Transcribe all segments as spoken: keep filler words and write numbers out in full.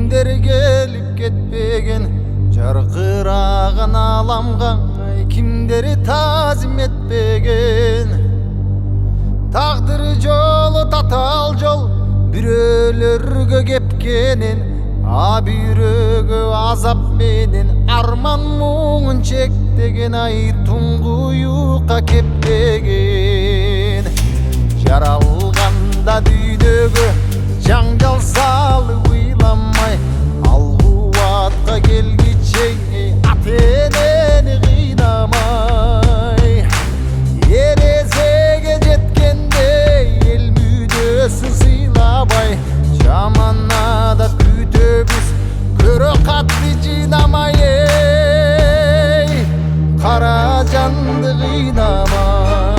Кимдер келип кетпеген жаркыраган аламга, кимдер тазим этпеген. Тагдыр жолу татаал жол бирөөлөргө кепкенин, а бирөөгө азап менен арман муңун чектеген. Ай туңгуюкка кеппеген. Жаралганда дүйнөгө жаңжал салып ыйламай, ал кубатка келгиче ата-энени кыйнамай. Эрезеге жеткенде эл мүдөсүн сыйлабай, жаманада күтөбүз көрө катты жыйнамай. Эй кара жанды кыйнамай.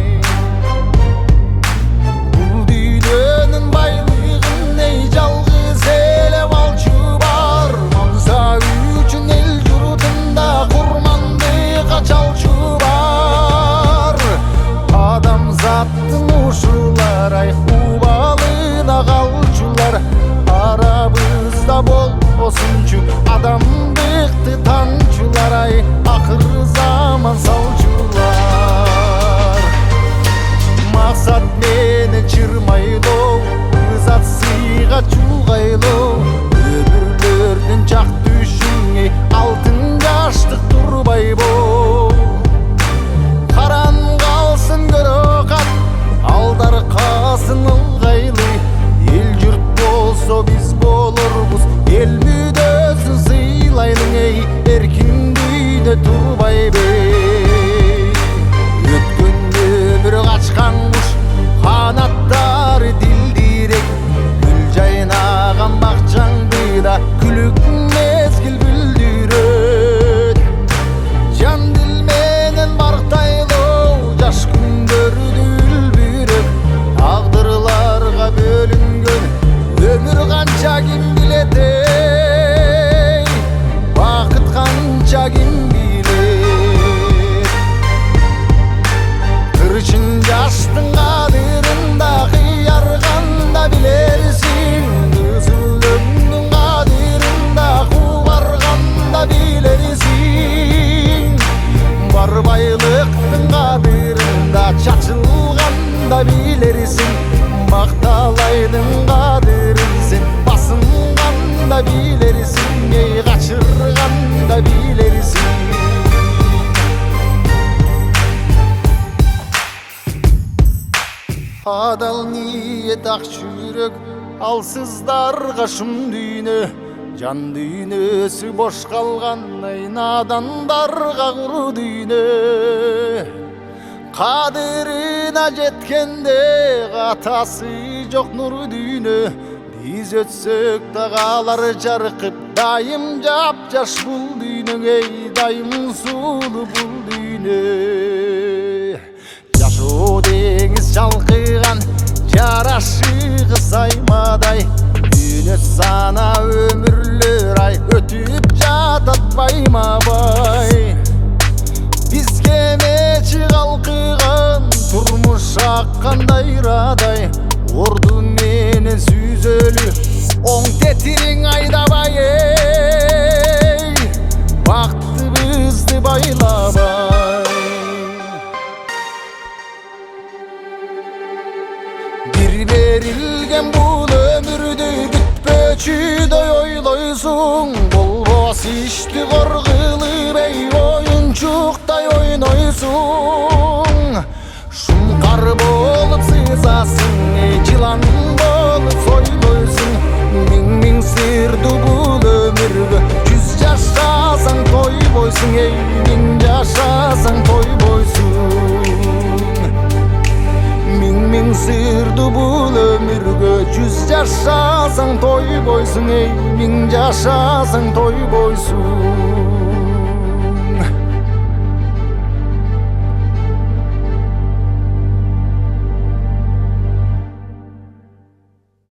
Жалгыз эле балчу бар, маңса үчүн эл журтунда курмандыкка чалчу бар. Адамзаттын ушулар, ай убалына калчулар. Арабызда болбосунчу адамдыкты танчулар, ай акыр заман салчулар. Максат менен чырмайлоо, ызат сыйга чулгайлоо, өмүрлөрдүн жак түшүңө алтын жаштык турбайбоо. Каран калсын көрө кат, алдар касын ылгайлы. Эл журт болсо биз болорбуз, эл мүдөсүн сыйлайлы. Эй эркин дүйнө турбайбы. Өткөн өмүр качкан куш, канаттары дилдирек. Гүл жайнаган бакчаңды да күлүк мезгил бүлдүрөт. Жан дил менен барктайлоо, жаш күндөрдү үлбүрөп. Тагдырларга бөлүнгөн өмүр канча ким билет. Эй бакыт канча ким билет. Кырчын жаштын кадырында кыярганда билерсиң. Кызыл өңнүн кадырында кубарганда билерсиң. Бар байлыктын кадырында чачылганда билерсиң. Макталайдын кадырын сен басынганда билерсиң. Эй качырганда билерсиң. Адал ниет ак жүрөк, алсыздарга шум дүйнө. Жан дүйнөсү бош калган, ай надандарга куру дүйнө. Кадырына жеткенде катасы жок нуру дүйнө. Биз өтсөк да калар жаркып, дайым жапжаш бул дүйнө. Эй дайым сулуу бул дүйнө. Жашоо деңиз жалкыган, жарашыгы саймадай. Дүйнө сана өмүрлөр, ай өтүп жатат байма-бай. Бизге мечи калкыган, турмуш аккан дайрадай. Орду менен сүзөлү, оң тетириң айдабай. Эй бактыбызды байлабай. Бир берилген бул өмүрдү бүтпөчүдөй ойлойсуң. Болбос ишти коргылып, эй оюнчуктай ойнойсуң. Шумкар болуп сызасың, эй жылан болуп сойлойсуң. Миң-миң сырдуу бул өмүргө жүз жашасаң тойбойсуң. Эй миң жашасаң тойбойсуң. Миң-миң сырдуу бул өмүргө жүз жашасаң тойбойсуң. Эй миң жашасаң тойбойсуң.